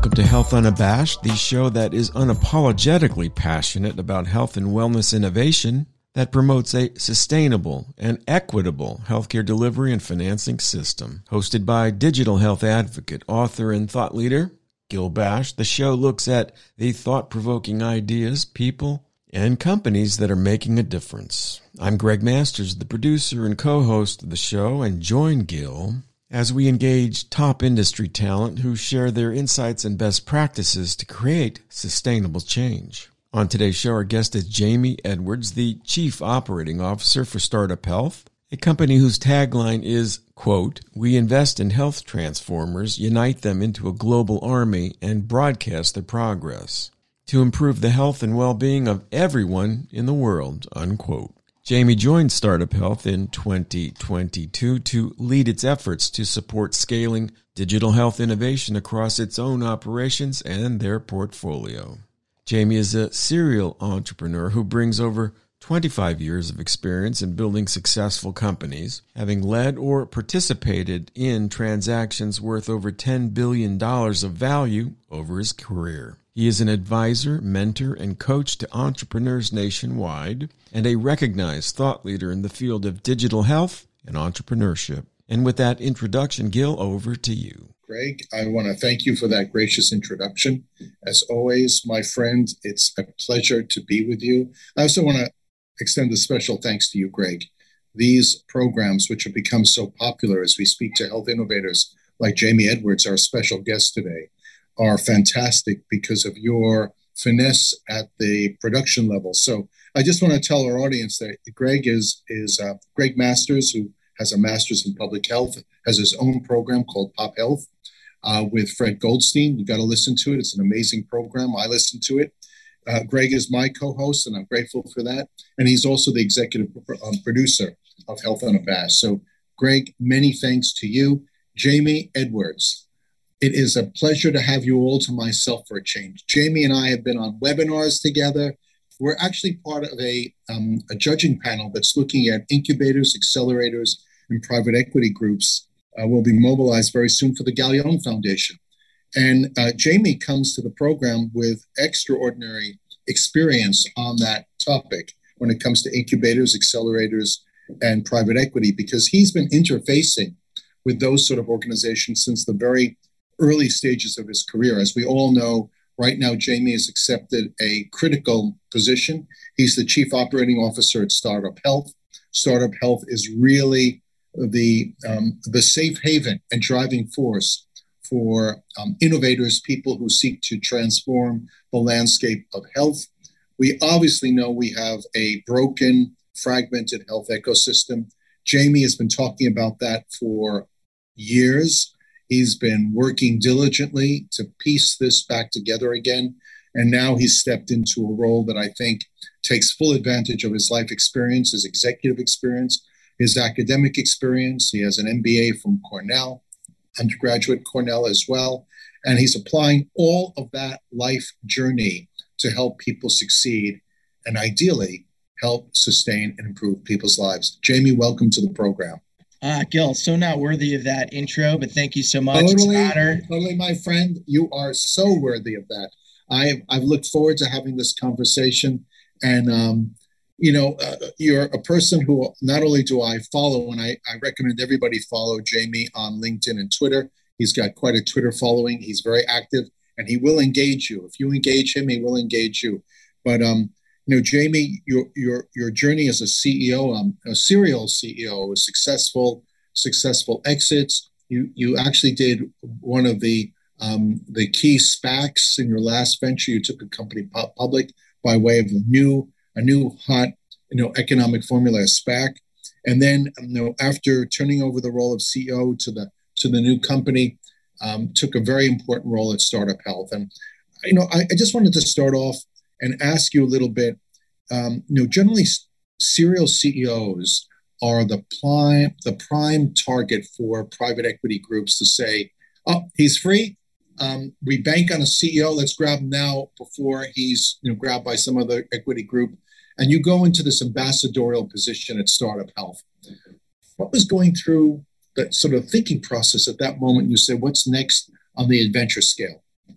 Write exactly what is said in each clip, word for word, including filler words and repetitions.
Welcome to Health Unabashed, the show that is unapologetically passionate about health and wellness innovation that promotes a sustainable and equitable healthcare delivery and financing system. Hosted by digital health advocate, author, and thought leader Gil Bash, the show looks at the thought-provoking ideas, people, and companies that are making a difference. I'm Greg Masters, the producer and co-host of the show, and join Gil as we engage top industry talent who share their insights and best practices to create sustainable change. On today's show, our guest is Jamie Edwards, the Chief Operating Officer for Startup Health, a company whose tagline is, quote, "We invest in health transformers, unite them into a global army, and broadcast their progress to improve the health and well-being of everyone in the world," unquote. Jamie joined Startup Health in twenty twenty-two to lead its efforts to support scaling digital health innovation across its own operations and their portfolio. Jamie is a serial entrepreneur who brings over twenty-five years of experience in building successful companies, having led or participated in transactions worth over ten billion dollars of value over his career. He is an advisor, mentor, and coach to entrepreneurs nationwide, and a recognized thought leader in the field of digital health and entrepreneurship. And with that introduction, Gil, over to you. Greg, I want to thank you for that gracious introduction. As always, my friend, it's a pleasure to be with you. I also want to extend a special thanks to you, Greg. These programs, which have become so popular as we speak to health innovators like Jamie Edwards, our special guest today, are fantastic because of your finesse at the production level. So I just want to tell our audience that Greg is is uh, Greg Masters, who has a master's in public health, has his own program called Pop Health uh, with Fred Goldstein. You got to listen to it. It's an amazing program. I listen to it. Uh, Greg is my co-host, and I'm grateful for that. And he's also the executive um, producer of Health Unabashed. So, Greg, many thanks to you. Jamie Edwards, it is a pleasure to have you all to myself for a change. Jamie and I have been on webinars together. We're actually part of a, um, a judging panel that's looking at incubators, accelerators, and private equity groups. Uh, will be mobilized very soon for the Gallion Foundation. And uh, Jamie comes to the program with extraordinary experience on that topic when it comes to incubators, accelerators, and private equity, because he's been interfacing with those sort of organizations since the very early stages of his career. As we all know, right now, Jamie has accepted a critical position. He's the Chief Operating Officer at Startup Health. Startup Health is really the, um, the safe haven and driving force for um, innovators, people who seek to transform the landscape of health. We obviously know we have a broken, fragmented health ecosystem. Jamie has been talking about that for years. He's been working diligently to piece this back together again. And now he's stepped into a role that I think takes full advantage of his life experience, his executive experience, his academic experience. He has an M B A from Cornell, undergraduate Cornell as well. And he's applying all of that life journey to help people succeed and ideally help sustain and improve people's lives. Jamie, welcome to the program. Ah, Gil, so not worthy of that intro, but thank you so much. Totally, it's an honor. Totally, my friend. You are so worthy of that. I've, I've looked forward to having this conversation. And, um, you know, uh, you're a person who not only do I follow, and I, I recommend everybody follow Jamie on LinkedIn and Twitter. He's got quite a Twitter following. He's very active, and he will engage you. If you engage him, he will engage you. But, um, you know, Jamie, your your your journey as a C E O, um, a serial C E O, with successful successful exits. You you actually did one of the um, the key SPACs in your last venture. You took a company pu- public by way of a new a new hot you know economic formula, a SPAC, and then you know after turning over the role of C E O to the to the new company, um, took a very important role at Startup Health. And you know, I, I just wanted to start off and ask you a little bit. Um, you know, generally, serial C E Os are the prime the prime target for private equity groups to say, "Oh, he's free. Um, we bank on a C E O. Let's grab him now before he's you know grabbed by some other equity group." And you go into this ambassadorial position at Startup Health. What was going through that sort of thinking process at that moment? You said, "What's next on the adventure scale?"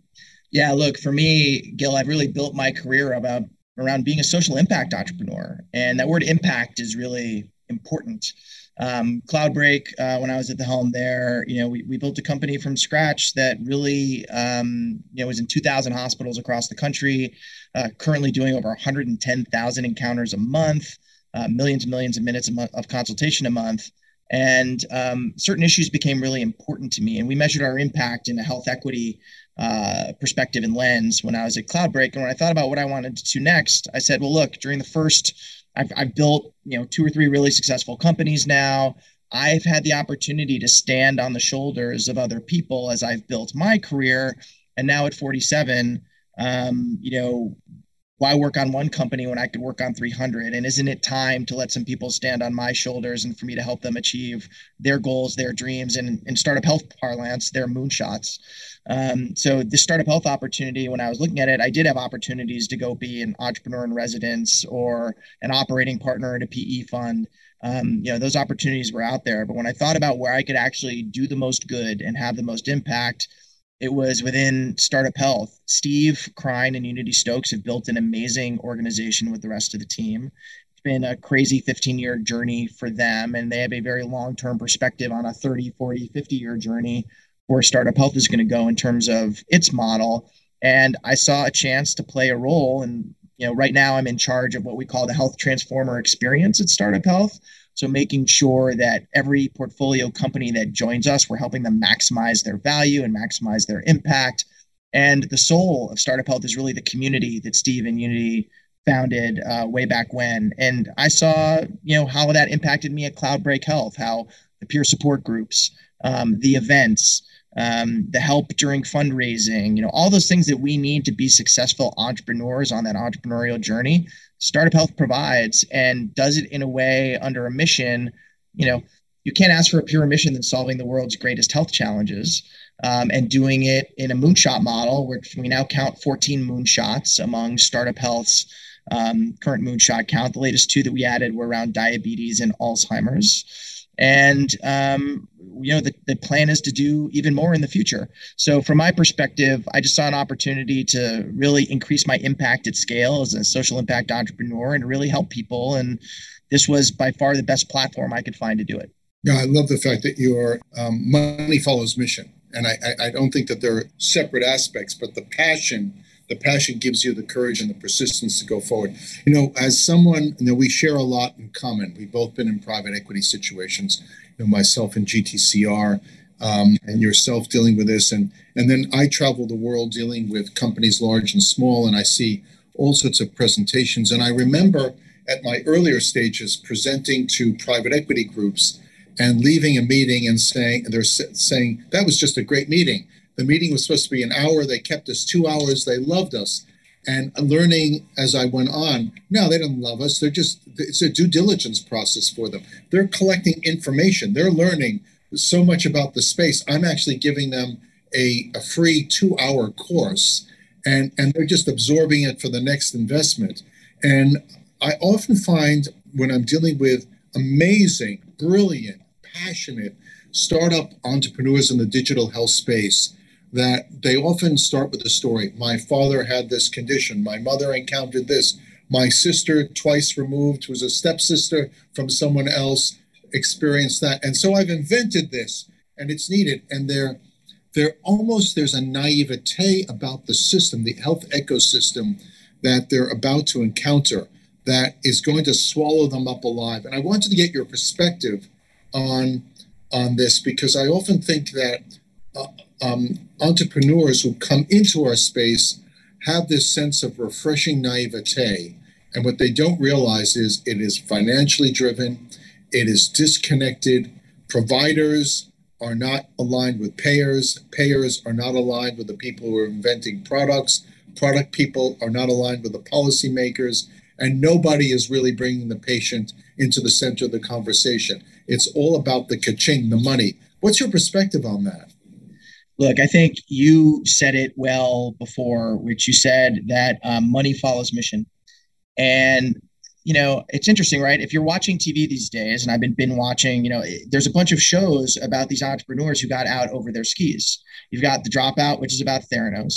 Yeah, look, for me, Gil, I've really built my career about around being a social impact entrepreneur. And that word impact is really important. Um, Cloudbreak, uh, when I was at the helm there, you know, we, we built a company from scratch that really, um, you know, was in two thousand hospitals across the country, uh, currently doing over one hundred ten thousand encounters a month, uh, millions and millions of minutes of, of consultation a month. And um, certain issues became really important to me. And we measured our impact in a health equity uh, perspective and lens when I was at Cloudbreak. And when I thought about what I wanted to do next, I said, well, look, during the first, I've, I've built, you know, two or three really successful companies now. I've had the opportunity to stand on the shoulders of other people as I've built my career. And now at forty-seven, um, you know, why work on one company when I could work on three hundred? And isn't it time to let some people stand on my shoulders and for me to help them achieve their goals, their dreams, and in startup health parlance, their moonshots? Um, so the startup health opportunity, when I was looking at it, I did have opportunities to go be an entrepreneur in residence or an operating partner in a P E fund. Um, you know, those opportunities were out there. But when I thought about where I could actually do the most good and have the most impact, it was within Startup Health. Steve Krein and Unity Stokes have built an amazing organization with the rest of the team. It's been a crazy fifteen year journey for them, and they have a very long term perspective on a thirty, forty, fifty year journey where Startup Health is going to go in terms of its model. And I saw a chance to play a role. And, you know, right now I'm in charge of what we call the health transformer experience at Startup Health. So making sure that every portfolio company that joins us, we're helping them maximize their value and maximize their impact. And the soul of Startup Health is really the community that Steve and Unity founded uh, way back when. And I saw, you know, how that impacted me at Cloudbreak Health, how the peer support groups, um, the events, um, the help during fundraising, you know, all those things that we need to be successful entrepreneurs on that entrepreneurial journey. Startup Health provides and does it in a way under a mission. You know, you can't ask for a pure mission than solving the world's greatest health challenges, um, and doing it in a moonshot model, which we now count fourteen moonshots among Startup Health's um, current moonshot count. The latest two that we added were around diabetes and Alzheimer's. And, um, you know, the, the plan is to do even more in the future. So from my perspective, I just saw an opportunity to really increase my impact at scale as a social impact entrepreneur and really help people. And this was by far the best platform I could find to do it. Yeah, I love the fact that your um, money follows mission. And I, I, I don't think that they're separate aspects, but the passion The passion gives you the courage and the persistence to go forward. You know, as someone, you know, we share a lot in common. We've both been in private equity situations, you know, myself in G T C R, um, and yourself dealing with this. And, and then I travel the world dealing with companies large and small, and I see all sorts of presentations. And I remember at my earlier stages presenting to private equity groups and leaving a meeting and saying, they're saying, that was just a great meeting. The meeting was supposed to be an hour. They kept us two hours. They loved us. And learning as I went on, no, they don't love us. They're just, it's a due diligence process for them. They're collecting information. They're learning so much about the space. I'm actually giving them a, a free two hour course, and, and they're just absorbing it for the next investment. And I often find when I'm dealing with amazing, brilliant, passionate startup entrepreneurs in the digital health space, that they often start with a story. My father had this condition. My mother encountered this. My sister, twice removed, who was a stepsister from someone else, experienced that. And so I've invented this, and it's needed. And they're, they're almost, there's a naivete about the system, the health ecosystem that they're about to encounter that is going to swallow them up alive. And I wanted to get your perspective on, on this, because I often think that uh, Um, entrepreneurs who come into our space have this sense of refreshing naivete. And what they don't realize is it is financially driven, it is disconnected. Providers are not aligned with payers, payers are not aligned with the people who are inventing products, product people are not aligned with the policymakers, and nobody is really bringing the patient into the center of the conversation. It's all about the ka-ching, the money. What's your perspective on that? Look, I think you said it well before, which you said that um, money follows mission. And, you know, it's interesting, right? If you're watching T V these days, and I've been, been watching, you know, there's a bunch of shows about these entrepreneurs who got out over their skis. You've got The Dropout, which is about Theranos.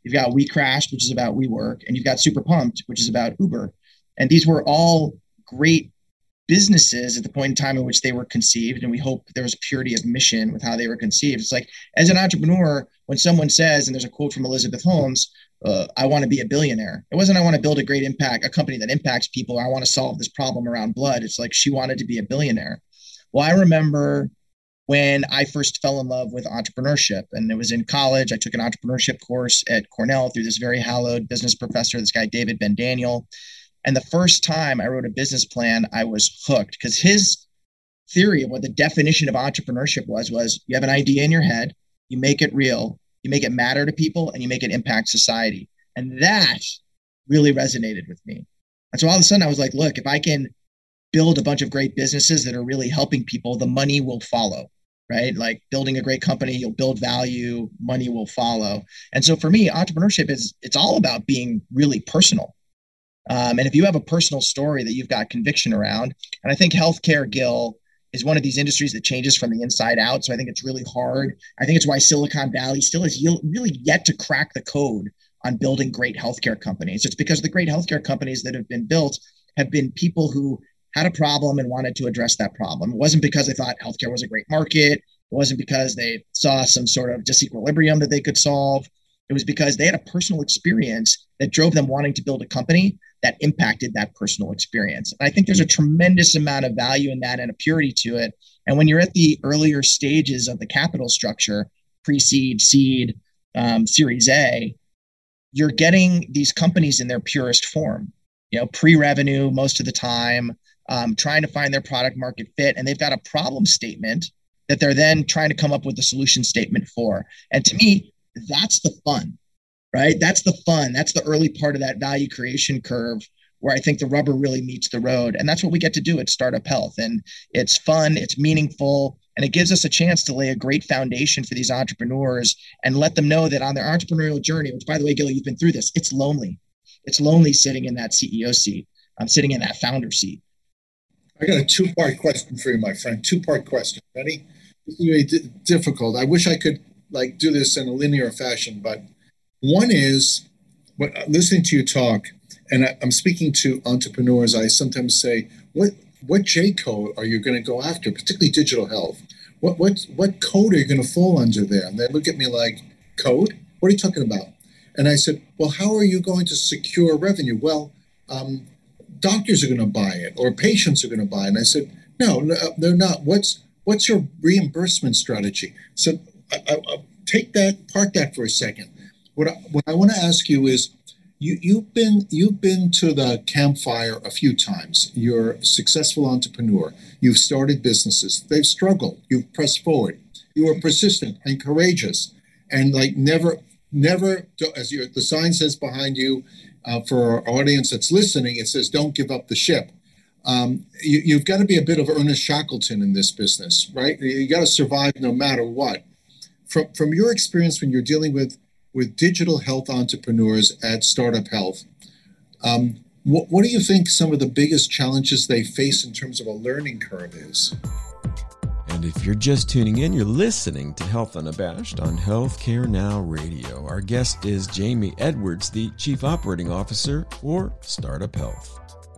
You've got We Crashed, which is about WeWork, and you've got Super Pumped, which is about Uber. And these were all great businesses at the point in time in which they were conceived. And we hope there was purity of mission with how they were conceived. It's like, as an entrepreneur, when someone says, and there's a quote from Elizabeth Holmes, uh, I want to be a billionaire. It wasn't, I want to build a great impact, a company that impacts people. I want to solve this problem around blood. It's like, she wanted to be a billionaire. Well, I remember when I first fell in love with entrepreneurship, and it was in college. I took an entrepreneurship course at Cornell through this very hallowed business professor, this guy, David Ben Daniel. And the first time I wrote a business plan, I was hooked, because his theory of what the definition of entrepreneurship was, was you have an idea in your head, you make it real, you make it matter to people, and you make it impact society. And that really resonated with me. And so all of a sudden I was like, look, if I can build a bunch of great businesses that are really helping people, the money will follow, right? Like building a great company, you'll build value, money will follow. And so for me, entrepreneurship is, it's all about being really personal. Um, and if you have a personal story that you've got conviction around, and I think healthcare, Gil, is one of these industries that changes from the inside out. So I think it's really hard. I think it's why Silicon Valley still has really yet to crack the code on building great healthcare companies. It's because the great healthcare companies that have been built have been people who had a problem and wanted to address that problem. It wasn't because they thought healthcare was a great market. It wasn't because they saw some sort of disequilibrium that they could solve. It was because they had a personal experience that drove them wanting to build a company that impacted that personal experience. And I think there's a tremendous amount of value in that and a purity to it. And when you're at the earlier stages of the capital structure, pre-seed, seed, um, Series A, you're getting these companies in their purest form, you know, pre-revenue most of the time, um, trying to find their product market fit. And they've got a problem statement that they're then trying to come up with a solution statement for. And to me, that's the fun, right? That's the fun. That's the early part of that value creation curve where I think the rubber really meets the road. And that's what we get to do at Startup Health. And it's fun, it's meaningful, and it gives us a chance to lay a great foundation for these entrepreneurs and let them know that on their entrepreneurial journey, which by the way, Gil, you've been through this, it's lonely. It's lonely sitting in that C E O seat. I'm sitting in that founder seat. I got a two-part question for you, my friend. Two-part question. Ready? This is very d- difficult. I wish I could like do this in a linear fashion, but one is, but listening to you talk, and I, I'm speaking to entrepreneurs, I sometimes say, what what J code are you going to go after, particularly digital health? What what what code are you going to fall under there? And they look at me like, code? What are you talking about? And I said, well, how are you going to secure revenue? Well, um, doctors are going to buy it, or patients are going to buy it. And I said, no, no, they're not. What's what's your reimbursement strategy? So I, I, I take that, park that for a second. What I, what I want to ask you is, you you've been you've been to the campfire a few times. You're a successful entrepreneur. You've started businesses. They've struggled. You've pressed forward. You were persistent and courageous, and like never never as your the sign says behind you. Uh, for our audience that's listening, it says, "Don't give up the ship." Um, you, you've got to be a bit of Ernest Shackleton in this business, right? You got to survive no matter what. From from your experience when you're dealing with with digital health entrepreneurs at Startup Health, um, what, what do you think some of the biggest challenges they face in terms of a learning curve is? And if you're just tuning in, you're listening to Health Unabashed on Healthcare Now Radio. Our guest is Jamie Edwards, the Chief Operating Officer for Startup Health.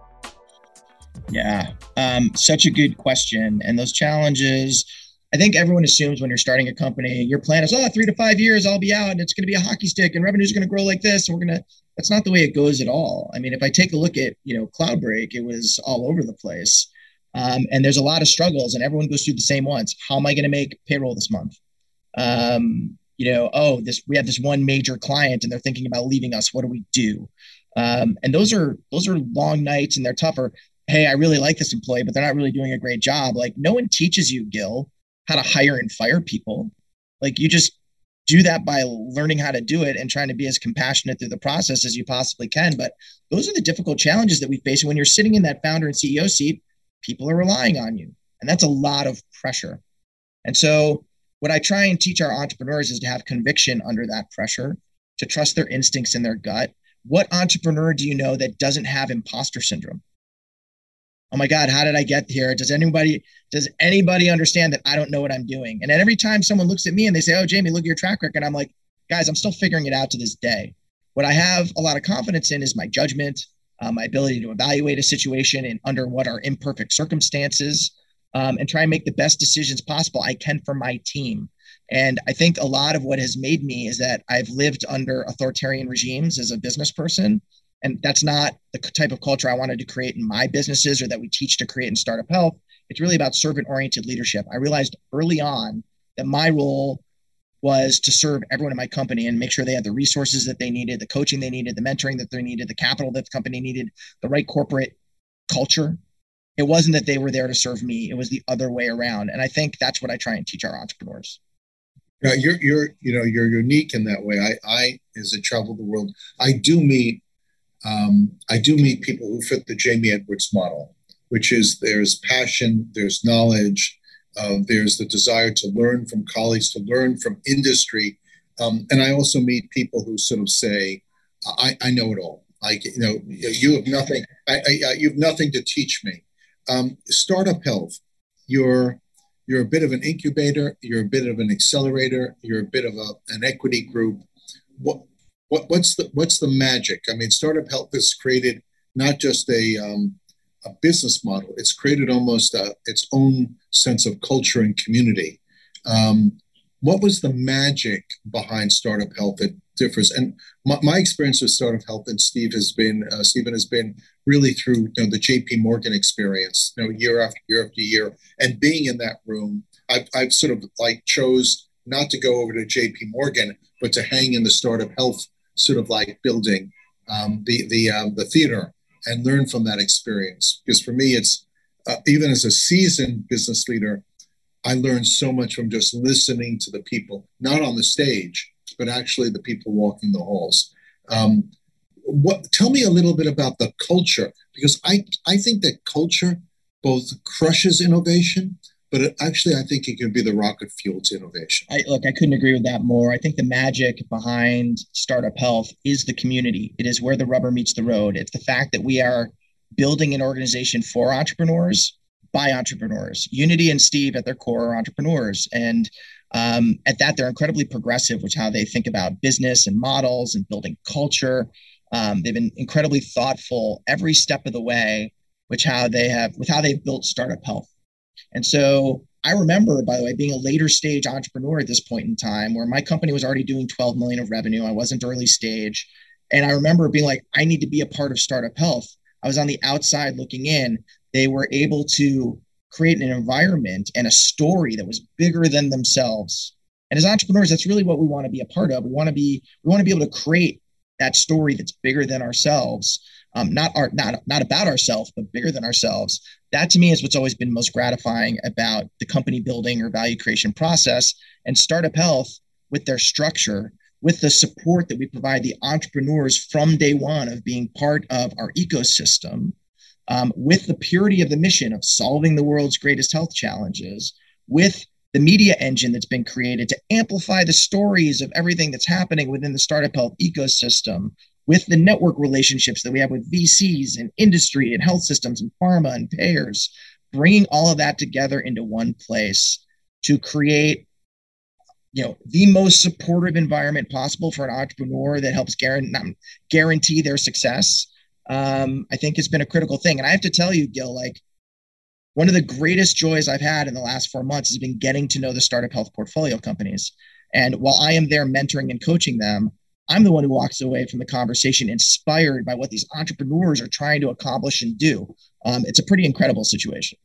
Yeah, um, such a good question. And those challenges, I think everyone assumes when you're starting a company, your plan is, oh, three to five years, I'll be out and it's going to be a hockey stick and revenues are going to grow like this. And we're going to, that's not the way it goes at all. I mean, if I take a look at, you know, Cloudbreak, it was all over the place. Um, and there's a lot of struggles and everyone goes through the same ones. How am I going to make payroll this month? Um, you know, oh, this, we have this one major client and they're thinking about leaving us. What do we do? Um, and those are, those are long nights and they're tougher. Hey, I really like this employee, but they're not really doing a great job. Like no one teaches you, Gil, how to hire and fire people. Like you just do that by learning how to do it and trying to be as compassionate through the process as you possibly can. But those are the difficult challenges that we face. When you're sitting in that founder and C E O seat, people are relying on you. And that's a lot of pressure. And so what I try and teach our entrepreneurs is to have conviction under that pressure, to trust their instincts and their gut. What entrepreneur do you know that doesn't have imposter syndrome? Oh my God, how did I get here? Does anybody, does anybody understand that I don't know what I'm doing? And then every time someone looks at me and they say, oh, Jamie, look at your track record. I'm like, guys, I'm still figuring it out to this day. What I have a lot of confidence in is my judgment, uh, my ability to evaluate a situation and under what are imperfect circumstances, um, and try and make the best decisions possible I can for my team. And I think a lot of what has made me is that I've lived under authoritarian regimes as a business person. And that's not the type of culture I wanted to create in my businesses or that we teach to create in Startup Health. It's really about servant-oriented leadership. I realized early on that my role was to serve everyone in my company and make sure they had the resources that they needed, the coaching they needed, the mentoring that they needed, the capital that the company needed, the right corporate culture. It wasn't that they were there to serve me. It was the other way around. And I think that's what I try and teach our entrepreneurs. Yeah, you're, you're, you know, you're unique in that way. I, I, as I travel the world, I do meet, um, I do meet people who fit the Jamie Edwards model, which is there's passion, there's knowledge, uh, there's the desire to learn from colleagues, to learn from industry, um, and I also meet people who sort of say, "I, I know it all. I, you know, you have nothing. I, I, you have nothing to teach me." Um, Startup Health, you're You're a bit of an incubator. You're a bit of an accelerator. You're a bit of a, an equity group. What what what's the what's the magic? I mean, Startup Health has created not just a um, a business model. It's created almost a, its own sense of culture and community. Um, what was the magic behind Startup Health that differs? And my, my experience with Startup Health, and Steve has been uh, Stephen has been really through you know, the J P Morgan experience, you know, year after year after year, and being in that room, I've, I've sort of like chose not to go over to J P Morgan, but to hang in the Startup Health sort of like building, um, the the um, the theater, and learn from that experience. Because for me, it's uh, even as a seasoned business leader, I learned so much from just listening to the people, not on the stage, but actually the people walking the halls. Um, what? Tell me a little bit about the culture, because I, I think that culture both crushes innovation, but it, actually I think it can be the rocket fuel to innovation. I, look, I couldn't agree with that more. I think the magic behind Startup Health is the community. It is where the rubber meets the road. It's the fact that we are building an organization for entrepreneurs by entrepreneurs. Unity and Steve at their core are entrepreneurs. And um, at that, they're incredibly progressive with how they think about business and models and building culture. Um, they've been incredibly thoughtful every step of the way, which how they have with how they've built Startup Health. And so I remember, by the way, being a later stage entrepreneur at this point in time where my company was already doing twelve million of revenue. I wasn't early stage. And I remember being like, I need to be a part of Startup Health. I was on the outside looking in. They were able to create an environment and a story that was bigger than themselves. And as entrepreneurs, that's really what we want to be a part of. We want to be, we want to be able to create that story that's bigger than ourselves, um, not our, not not about ourselves, but bigger than ourselves. That to me is what's always been most gratifying about the company building or value creation process. And Startup Health, with their structure, with the support that we provide the entrepreneurs from day one of being part of our ecosystem, um, with the purity of the mission of solving the world's greatest health challenges, with the media engine that's been created to amplify the stories of everything that's happening within the Startup Health ecosystem, with the network relationships that we have with V Cs and industry and health systems and pharma and payers, bringing all of that together into one place to create, you know, the most supportive environment possible for an entrepreneur that helps guarantee, guarantee their success. Um, I think it's been a critical thing. And I have to tell you, Gil, like, one of the greatest joys I've had in the last four months has been getting to know the Startup Health portfolio companies. And while I am there mentoring and coaching them, I'm the one who walks away from the conversation inspired by what these entrepreneurs are trying to accomplish and do. Um, it's a pretty incredible situation.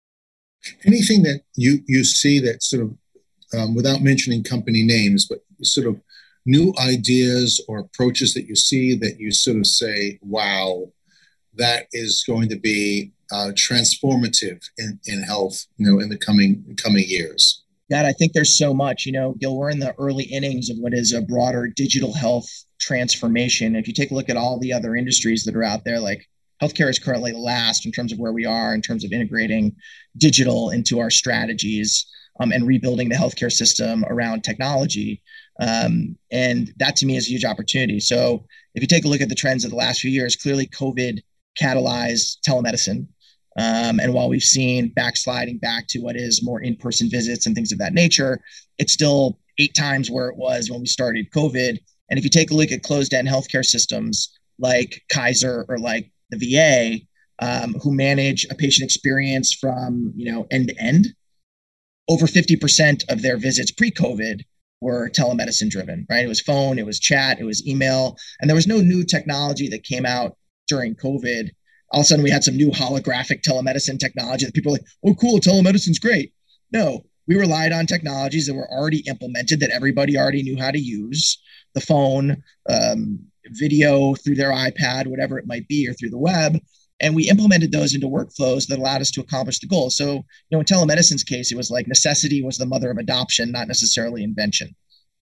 Anything that you, you see that sort of, um, without mentioning company names, but sort of new ideas or approaches that you see that you sort of say, wow, that is going to be uh, transformative in, in health, you know, in the coming coming years? God, I think there's so much, you know, Gil, we're in the early innings of what is a broader digital health transformation. If you take a look at all the other industries that are out there, like healthcare is currently last in terms of where we are, in terms of integrating digital into our strategies um, and rebuilding the healthcare system around technology. Um, and that to me is a huge opportunity. So if you take a look at the trends of the last few years, clearly COVID catalyzed telemedicine. Um, and while we've seen backsliding back to what is more in-person visits and things of that nature, it's still eight times where it was when we started COVID. And if you take a look at closed-end healthcare systems like Kaiser or like the V A, um, who manage a patient experience from, you know, end to end, over fifty percent of their visits pre-COVID were telemedicine driven, right? It was phone, it was chat, it was email, and there was no new technology that came out during COVID. All of a sudden we had some new holographic telemedicine technology that people were like, oh, cool, telemedicine's great. No, we relied on technologies that were already implemented that everybody already knew how to use. The phone, um, video through their iPad, whatever it might be, or through the web. And we implemented those into workflows that allowed us to accomplish the goal. So, you know, in telemedicine's case, it was like necessity was the mother of adoption, not necessarily invention.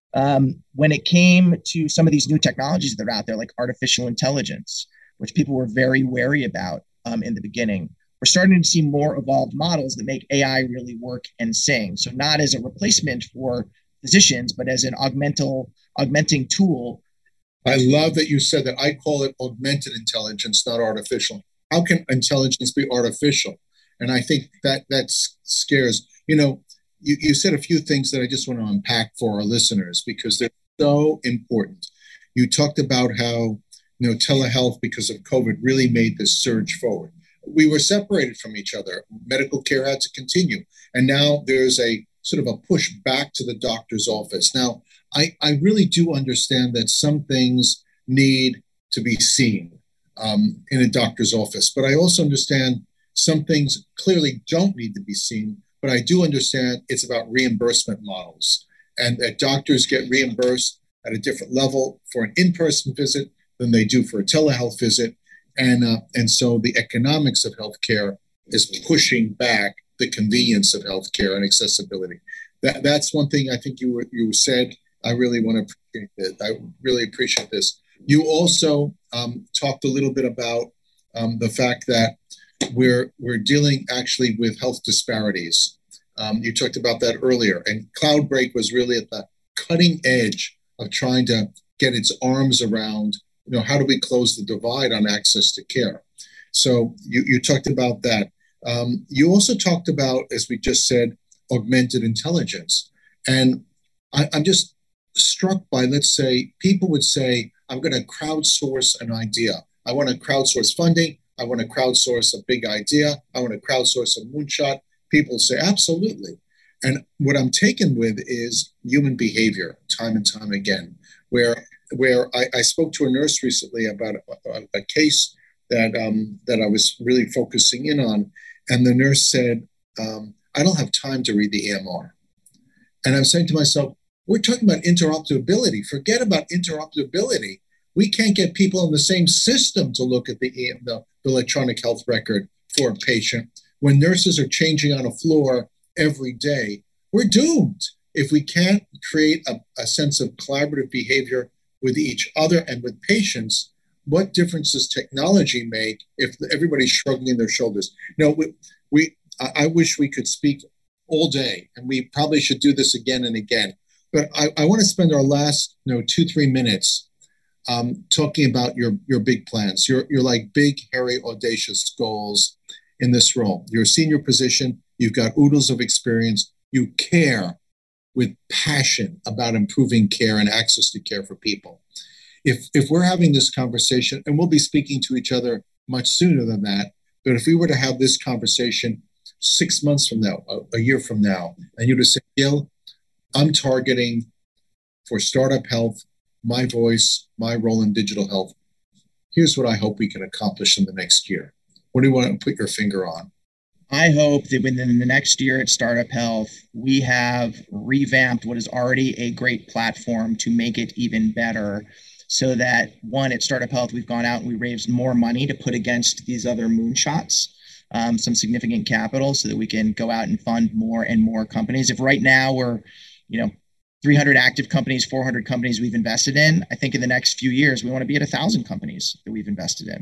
Um, when it came to some of these new technologies that are out there, like artificial intelligence, which people were very wary about um, in the beginning, we're starting to see more evolved models that make A I really work and sing. So not as a replacement for physicians, but as an augmental, augmenting tool. I love that you said that. I call it augmented intelligence, not artificial. How can intelligence be artificial? And I think that that scares, you know, you, you said a few things that I just want to unpack for our listeners because they're so important. You talked about how, you know, telehealth because of COVID really made this surge forward. We were separated from each other. Medical care had to continue. And now there's a sort of a push back to the doctor's office. Now, I, I really do understand that some things need to be seen um, in a doctor's office, but I also understand some things clearly don't need to be seen, but I do understand it's about reimbursement models and that doctors get reimbursed at a different level for an in-person visit than they do for a telehealth visit. And, uh, and so the economics of healthcare is pushing back the convenience of healthcare and accessibility. That, that's one thing I think you were, you said. I really want to appreciate it. I really appreciate this. You also um, talked a little bit about um, the fact that we're we're dealing actually with health disparities. Um, you talked about that earlier, and Cloudbreak was really at the cutting edge of trying to get its arms around, you know, how do we close the divide on access to care? So you, you talked about that. Um, you also talked about, as we just said, augmented intelligence. And I, I'm just struck by, let's say, people would say, I'm going to crowdsource an idea. I want to crowdsource funding. I want to crowdsource a big idea. I want to crowdsource a moonshot. People say, absolutely. And what I'm taken with is human behavior, time and time again, where where I, I spoke to a nurse recently about a, a case that um, that I was really focusing in on. And the nurse said, um, I don't have time to read the E M R. And I'm saying to myself, we're talking about interoperability. Forget about interoperability. We can't get people in the same system to look at the, the, the electronic health record for a patient. When nurses are changing on a floor every day, we're doomed. If we can't create a, a sense of collaborative behavior with each other and with patients, what difference does technology make if everybody's shrugging their shoulders? No, we, we I wish we could speak all day, and we probably should do this again and again. But I, I want to spend our last, you know, two, three minutes um, talking about your, your big plans. You're, you're like big, hairy, audacious goals in this role. You're a senior position. You've got oodles of experience. You care with passion about improving care and access to care for people. If, if we're having this conversation, and we'll be speaking to each other much sooner than that, but if we were to have this conversation six months from now, a, a year from now, and you to say, Gil, I'm targeting for Startup Health, my voice, my role in digital health. Here's what I hope we can accomplish in the next year. What do you want to put your finger on? I hope that within the next year at Startup Health, we have revamped what is already a great platform to make it even better. So that, one, at Startup Health, we've gone out and we raised more money to put against these other moonshots, um, some significant capital, so that we can go out and fund more and more companies. If right now we're, you know, three hundred active companies, four hundred companies we've invested in, I think in the next few years, we want to be at one thousand companies that we've invested in.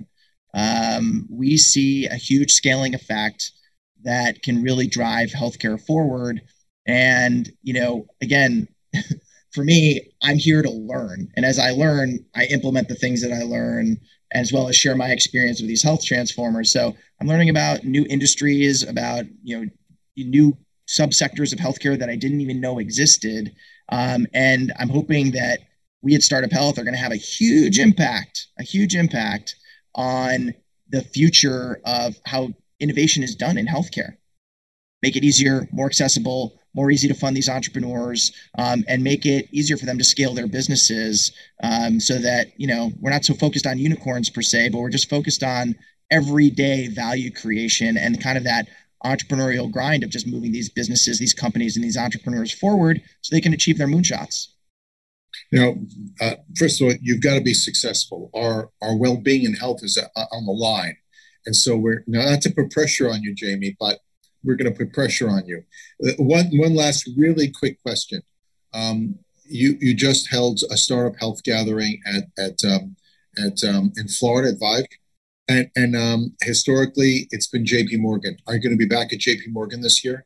Um, we see a huge scaling effect that can really drive healthcare forward. And, you know, again, for me, I'm here to learn. And as I learn, I implement the things that I learn, as well as share my experience with these health transformers. So I'm learning about new industries, about, you know, new subsectors of healthcare that I didn't even know existed. Um, and I'm hoping that we at Startup Health are going to have a huge impact, a huge impact on the future of how innovation is done in healthcare. Make it easier, more accessible, more easy to fund these entrepreneurs, um, and make it easier for them to scale their businesses, um, so that, you know, we're not so focused on unicorns per se, but we're just focused on everyday value creation and kind of that entrepreneurial grind of just moving these businesses, these companies, and these entrepreneurs forward so they can achieve their moonshots. You know, uh, first of all, you've got to be successful. Our our well-being and health is uh, on the line, and so we're not to put pressure on you, Jamie, but we're going to put pressure on you. Uh, one one last really quick question. Um, you you just held a Startup Health gathering at at um, at um, in Florida at Vive, and and um, historically it's been J P Morgan. Are you going to be back at J P Morgan this year?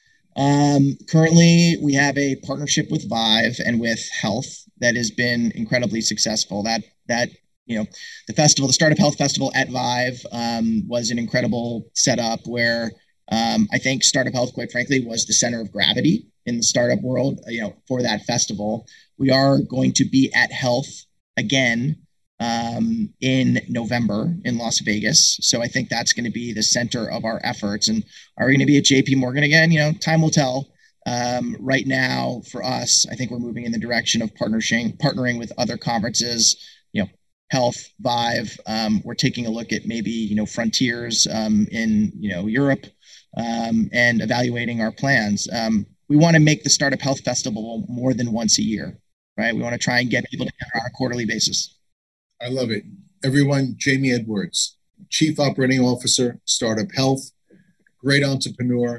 Um, currently, we have a partnership with Vive and with Health that has been incredibly successful. That that you know, the festival, the Startup Health Festival at Vive, um, was an incredible setup where um, I think Startup Health, quite frankly, was the center of gravity in the startup world. You know, for that festival, we are going to be at Health again um, in November in Las Vegas. So I think that's going to be the center of our efforts. And are we going to be at J P Morgan again? You know, time will tell. Um, right now, for us, I think we're moving in the direction of partnering, partnering with other conferences, you know, Health, Vive. Um, we're taking a look at maybe, you know, frontiers um, in, you know, Europe, um, and evaluating our plans. Um, we want to make the Startup Health Festival more than once a year, right? We want to try and get people together on a quarterly basis. I love it. Everyone, Jamie Edwards, Chief Operating Officer, Startup Health, great entrepreneur,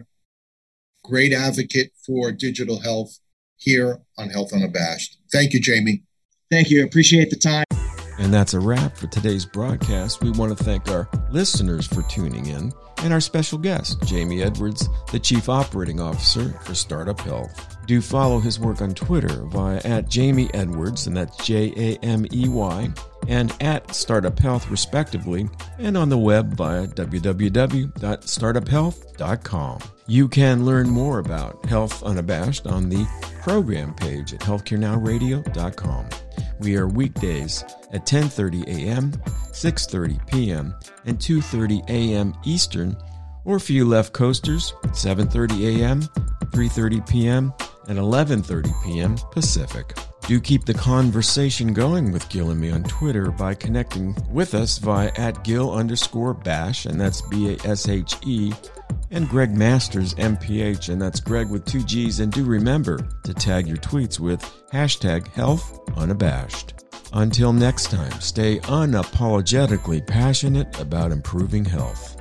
great advocate for digital health here on Health Unabashed. Thank you, Jamie. Thank you. Appreciate the time. And that's a wrap for today's broadcast. We want to thank our listeners for tuning in and our special guest, Jamie Edwards, the Chief Operating Officer for Startup Health. Do follow his work on Twitter via at Jamie Edwards, and that's J A M E Y, and at Startup Health, respectively, and on the web via w w w dot startup health dot com. You can learn more about Health Unabashed on the program page at healthcare now radio dot com. We are weekdays at ten thirty a.m., six thirty p.m., and two thirty a.m. Eastern, or for you left coasters, seven thirty a.m., three thirty p.m., and eleven thirty p.m. Pacific. Do keep the conversation going with Gil and me on Twitter by connecting with us via at Gil underscore Bash, and that's B A S H E, and Greg Masters, M P H, and that's Greg with two G's. And do remember to tag your tweets with hashtag Health Unabashed. Until next time, stay unapologetically passionate about improving health.